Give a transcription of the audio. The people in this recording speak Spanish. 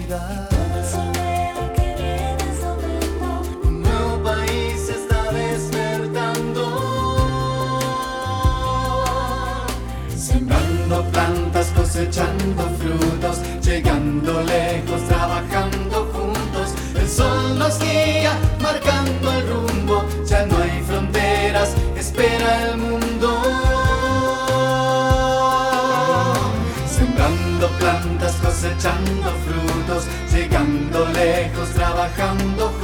vida. Todo el sol veo que viene sobre el mundo. Un nuevo país se está despertando, sembrando plantas, cosechando frutos, llegando lejos, trabajando juntos. El sol nos guía, marcando el rumbo, ya no hay fronteras, espera el mundo. Sembrando plantas, cosechando frutos, llegando lejos, trabajando